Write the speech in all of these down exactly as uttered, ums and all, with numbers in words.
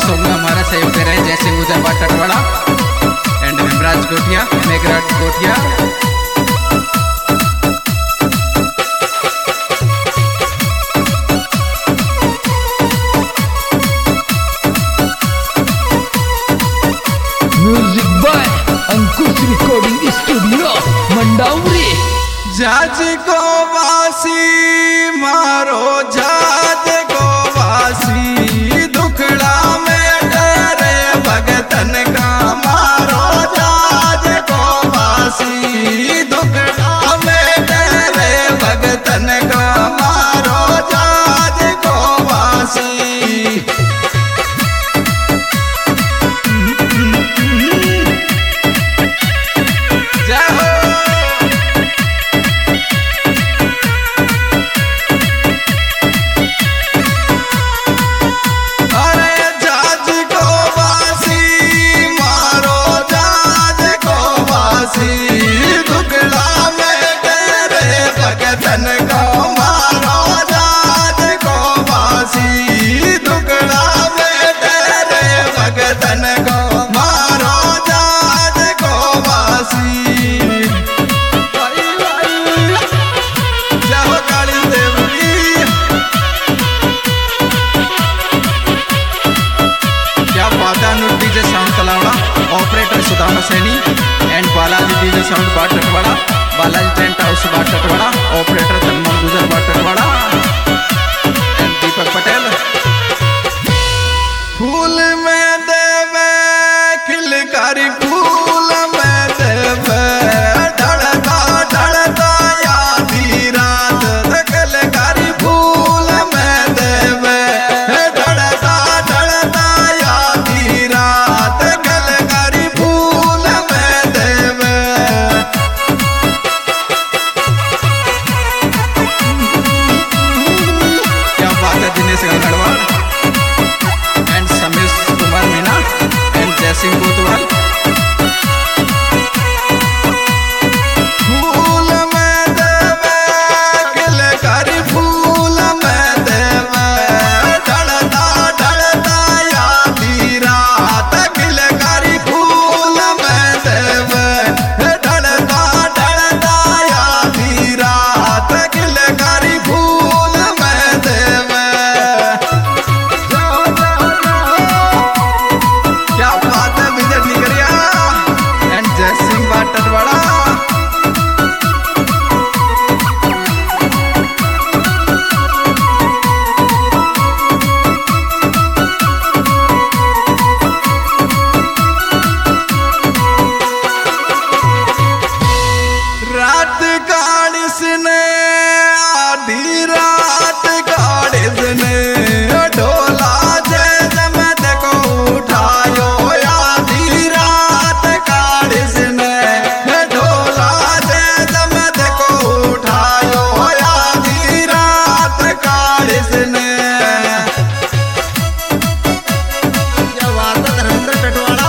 Song में हमारा सहयोग दे रहे हैं जैसे गुजर Batwada and Hemraj Gothiya, Meghraj Gothiya. Music by Ankush recording studio Mandawari. जाज को वासी मारो जाज को वासी दुखड़ा में डरे भगतन का मारो जाज को वासी दुखड़ा में डरे भगतन का मारो जाज को वासी। Operator Sudama Saini and Balaji DJ sound Batwada, Balaji tent house Batwada, operator Tanman Gujar Batwada and Deepak Patel. फूल में देवे खिलकारी फूल में देवे ढड़ता ढड़ता यादी रात खिलकारी फूल में देवे ढड़ता ढड़ता यादी रात खिलकारी फूल में देवे। क्या बात है दिनेश गंगड़वाल एंड समीर कुमार मीना एंड जयसिंह कोतवाल। फूल में देवे खिलकारी फूल में देवे ढड़ता ढड़ता यादी रात खिलकारी फूल में देवे ढड़ता ढड़ता यादी रात खिलकारी फूल में देवे। क्या बात है विजय निगरिया एंड जयसिंह बाटवाड़ा। रात कालिस ने आधी रात कालिस ने ढोला जय जमत को उठायो आधी रात कालिस ने ढोला जय जमत को उठायो आधी रात कालिस ने। क्या बात है धर्मेंद्र टटवाड़ा।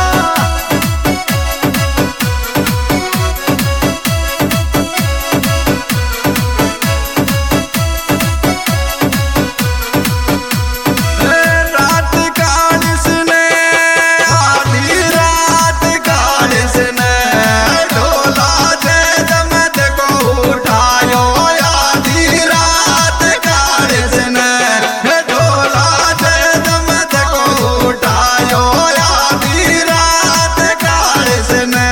रात कालिस ने आधी रात कालिस ने ढोला जय जमत को उठायो आधी रात कालिस ने ढोला जय जमत को उठायो आधी रात कालिस ने।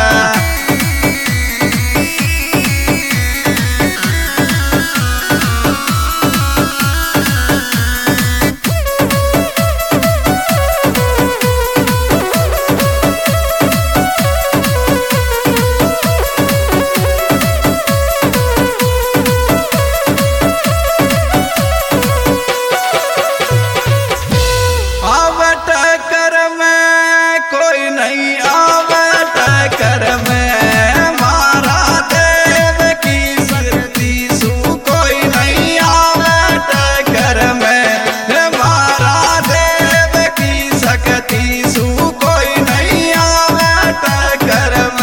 आवे टक्कर में कोई नहीं आवे टक्कर में मारा देव की शक्ति सु कोई नहीं आवे टक्कर में मारा देव की शक्ति सु कोई नहीं आवे टक्कर में।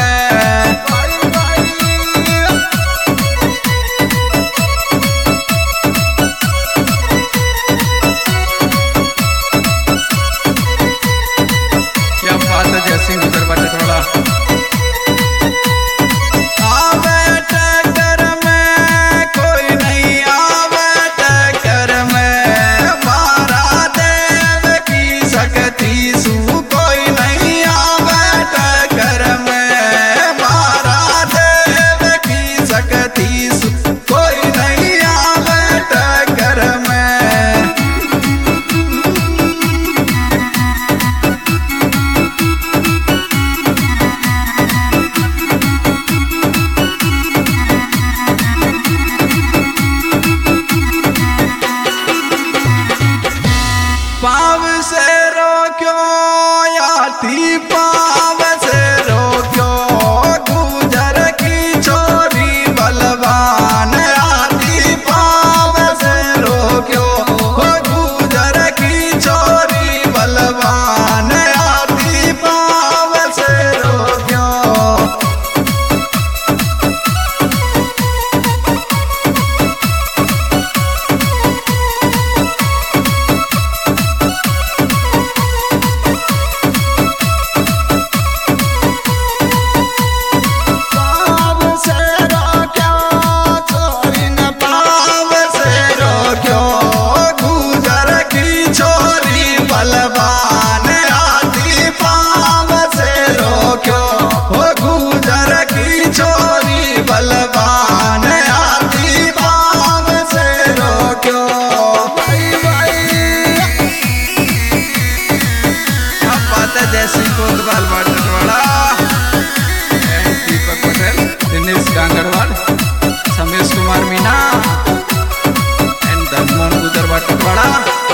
इकबाल बाट टटवाड़ा एंड दीपक पटेल, दिनेश गांगड़वाड़, समेश कुमार मीना एंड धनमोहन गुजर बाट टटवाड़ा।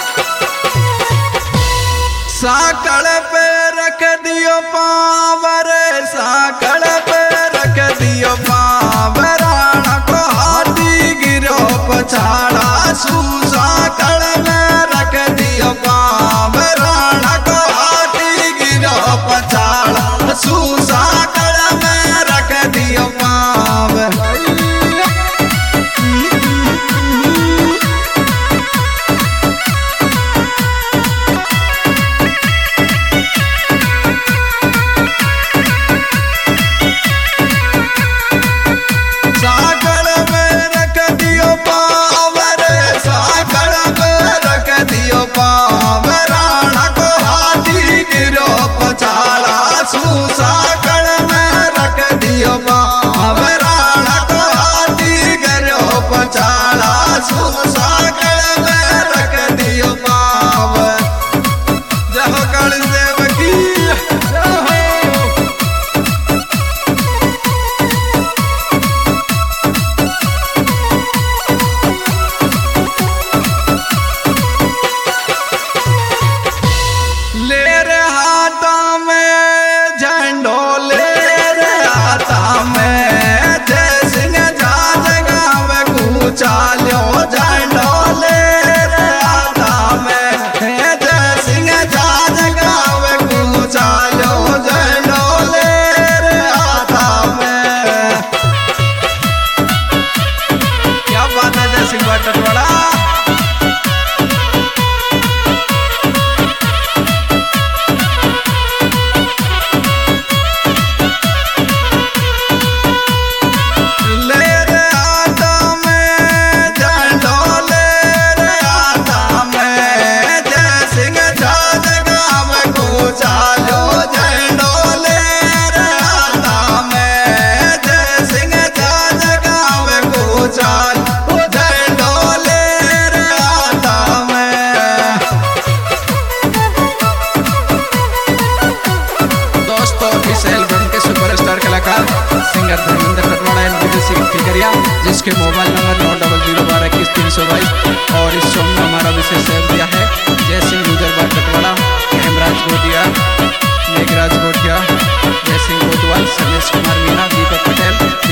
साकड़ पे रख दियो पावर, साकड़ पे रख दियो पावर, राणा को हाथी गिरो पछाड़ा, साकड़ में रख दियो पावर, राणा को हाथी गिरो पछाड़ा, साकड़ में रख दियो power. Singer Dharmendra Tatwada and Videshi Figariya, जिसके मोबाइल नंबर नौ डबल जीरो बारह इक्कीस तीन सौ बाईस। और इस सॉन्ग में हमारा विशेष